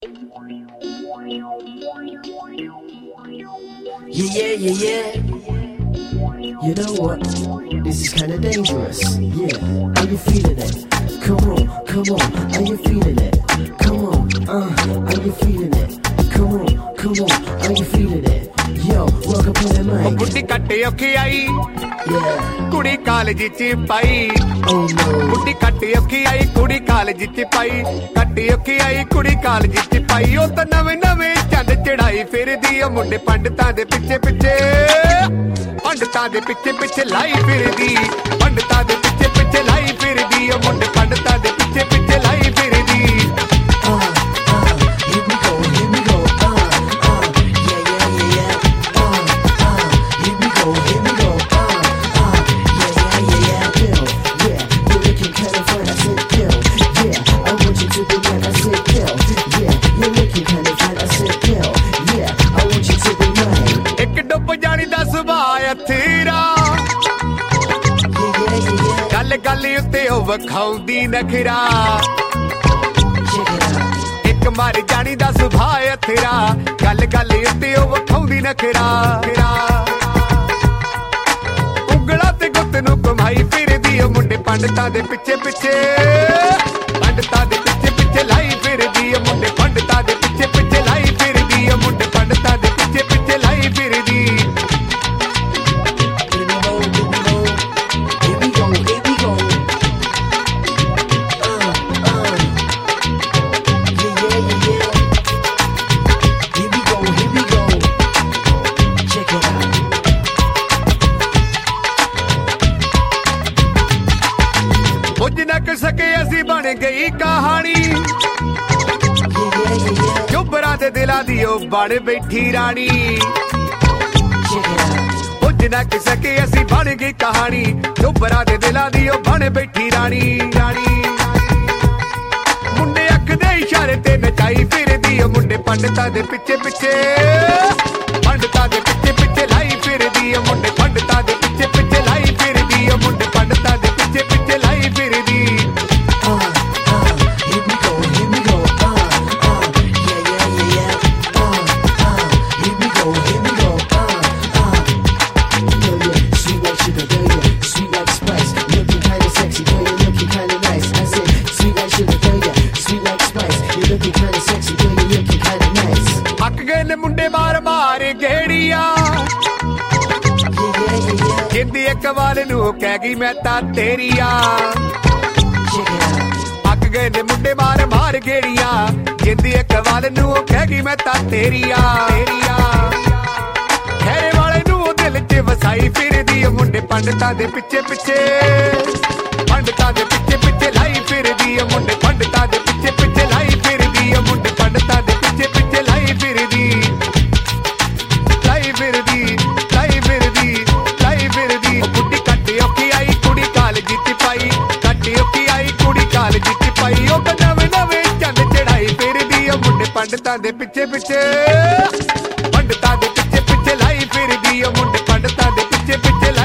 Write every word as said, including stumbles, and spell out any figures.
Yeah, yeah, yeah, yeah. You know what? This is kinda dangerous. Yeah, are you feeling it? Come on, come on, are you feeling it? Come on, uh, are you feeling it? Come on, come on, are you feeling it? Yo, welcome to the mic. Booty katte okhi aayi, Yeah, kudi college ch pai. oh no. Booty katte okhi aayi, kudi college ch pai. Katte okhi aayi, kudi college ch pai. ਉਹ ਤਾਂ ਨਵੇਂ ਨਵੇਂ ਚੰਦ ਚੜਾਈ ਫਿਰਦੀ ਓ ਮੁੰਡੇ ਪੰਡਤਾਂ ਦੇ ਪਿੱਛੇ ਪਿੱਛੇ ਪੰਡਤਾਂ ਦੇ ਪਿੱਛੇ ਪਿੱਛੇ ਲਾਈ ਫਿਰਦੀ ਪੰਡਤਾਂ ਦੇ ਪਿੱਛੇ ਪਿੱਛੇ ਲਾਈ ਫਿਰਦੀ ਓ ਮੁੰਡੇ ਪੰਡਤਾਂ ਦੇ ਪਿੱਛੇ ਪਿੱਛੇ ਲਾਈ ਫਿਰਦੀ Uh, uh, here we go, here we go, uh, uh, yeah, yeah, yeah, yeah, uh, uh, here we go, here we go, uh, uh, yeah, yeah, yeah, yeah, Bill, yeah, you're looking kinda fine, I said Bill, yeah, I want you to be mine, I said Bill, yeah, you're looking kinda fine, I said Bill, yeah, I want you to be mine, ਇੱਕ ਡੁੱਬ ਜਾਣੀ ਦਾ ਸੁਭਾਅ ਅਥੀਰਾ yeah, yeah, yeah, yeah, ਗੱਲ ਗੱਲ ਉੱਤੇ ਉਹ ਵਖਾਉਂਦੀ ਨਖਰਾ check it out, ਇੱਕ ਮਰ ਜਾਣੀ ਦਾ ਸੁਭਾਅ ਅਥੀਰਾ ਗੱਲ ਗੱਲ ਉੱਤੇ ਉਹ ਵਖਾਉਂਦੀ ਨਖਰਾ ਉਂਗਲਾਂ ਤੇ ਗੁੱਤ ਨੂੰ ਕਮਾਈ ਫਿਰਦੀ ਉਹ ਮੁੰਡੇ ਪੰਡਤਾਂ ਦੇ ਪਿੱਛੇ ਪਿੱਛੇ ਪੰਡਤਾਂ ਦੇ ਪਿੱਛੇ ਪਿੱਛੇ ਲਾਈ ਫਿਰਦੀ ਉਹ ਮੁੰਡੇ ਪੰਡਤਾਂ ਦੇ ਪਿੱਛੇ ਪਿੱਛੇ ਲਾਈ ਫਿਰਦੀ ਉਹ ਮੁੰਡੇ ਪੰਡਤਾਂ ਦੇ ਪਿੱਛੇ ਪਿੱਛੇ ਲਾਈ ਫਿਰਦੀ here we go, here we go, here we go, here we go, uh, uh, yeah, yeah, yeah, yeah, here we go, here we go, check it out, ਕੁਝ ਨਾ ਕਰ ਸਕੇ ਅਸੀਂ ਬਣ ਗਈ ਕਹਾਣੀ yeah, yeah, yeah, yeah, ਚੁੱਬਰਾਂ ਦੇ ਦਿਲਾਂ ਦੀ ਉਹ ਬਣ ਬੈਠੀ ਰਾਣੀ check it out, ਕੁਝ ਨਾ ਕਰ ਸਕੇ ਅਸੀਂ ਬਣ ਗਈ ਕਹਾਣੀ ਚੁੱਬਰਾਂ ਦੇ ਦਿਲਾਂ ਦੀ ਉਹ ਬਣ ਬੈਠੀ ਰਾਣੀ ਰਾਣੀ ਮੁੰਡੇ ਅੱਖ ਦੇ ਇਸ਼ਾਰੇ ਤੇ ਨਚਾਈ ਫਿਰਦੀ ਉਹ ਮੁੰਡੇ ਪੰਡਤਾਂ ਦੇ ਪਿੱਛੇ ਪਿੱਛੇ ਪੰਡਤਾਂ ਦੇ ਪਿੱਛੇ ਪਿੱਛੇ ਲਾਈ ਫਿਰਦੀ ਉਹ ਮੁੰਡੇ ਪੰਡਤਾਂ ਦੇ ਪਿੱਛੇ ਪਿੱਛੇ ਲਾਈ ਫਿਰਦੀ ਉਹ ਮੁੰਡੇ ਪੰਡਤਾਂ ਦੇ ਪਿੱਛੇ ਪਿੱਛੇ ਲਾਈ ਫਿਰਦੀ uh, uh, here we go, here we go, uh, uh, yeah, yeah, yeah, yeah, uh, uh, here we go, here we go, uh, uh, yo, yeah, sweet like sugar, girl, yeah, sweet like spice, looking kinda sexy, girl, you're looking kinda nice, I said, sweet like sugar, girl, yeah, sweet like spice, you're looking kinda sexy, girl, you're looking kinda nice, ਅੱਕ ਗਏ ਨੇ ਮੁੰਡੇ ਮਾਰ ਮਾਰ ਗੇੜੀਆਂ yeah, yeah, yeah, yeah, ਜਿੰਦੀ ਇੱਕ ਵਾਲ ਨੂੰ ਕਹਿ ਗਈ ਮੈਂ ਤਾਂ ਤੇਰੀਆਂ check it out, ਅੱਕ ਗਏ ਨੇ ਮੁੰਡੇ ਮਾਰ ਮਾਰ ਗੇੜੀਆਂ ਜਿੰਦੀ ਇੱਕ ਵਾਲ ਨੂੰ ਕਹਿ ਗਈ ਮੈਂ ਤਾਂ ਤੇਰੀਆਂ ਤੇਰੀਆਂ ਖੈਰੇ ਵਾਲੇ ਨੂੰ ਉਹ ਦਿਲ 'ਚ ਵਸਾਈ ਫਿਰਦੀ ਉਹ ਮੁੰਡੇ ਪੰਡਤਾਂ ਦੇ ਪਿੱਛੇ ਪਿੱਛੇ ਪੰਡਤਾਂ ਦੇ ਪਿੱਛੇ ਪਿੱਛੇ ਲਾਈ ਫਿਰਦੀ ਉਹ ਮੁੰਡੇ ਪੰਡਤਾਂ ਦੇ ਪਿੱਛੇ ਪਿੱਛੇ ਲਾਈ ਫਿਰਦੀ ਉਹ ਮੁੰਡੇ ਪੰਡਤਾਂ ਦੇ ਪਿੱਛੇ ਪਿੱਛੇ ਲਾਈ ਫਿਰਦੀ ਲਾਈ ਫਿਰਦੀ ਲਾਈ ਫਿਰਦੀ ਲਾਈ ਫਿਰਦੀ ਉਹ ਬੁੱਢੀ ਕੱਟ ਔਖੀ ਆਈ ਕੁੜੀ ਕਾਲਜ 'ਚ ਪਾਈ ਕੱਟ ਔਖੀ ਆਈ ਕੁੜੀ ਕਾਲਜ 'ਚ ਪਾਈ ਉਹ ਤਾਂ ਨਵੇਂ ਨਵੇਂ ਚੰਦ ਚੜਾਈ ਫਿਰਦੀ ਉਹ ਮੁੰਡੇ ਪੰਡਤਾਂ ਦੇ ਪਿੱਛੇ ਪਿੱਛੇ ਪੰਡਤਾਂ ਦੇ ਪਿੱਛੇ ਪਿੱਛੇ ਲਾਈ ਫਿਰਦੀ ਉਹ ਮੁੰਡੇ ਪੰਡਤਾਂ ਦੇ ਪਿੱਛੇ ਪਿੱਛੇ ਲਾਈ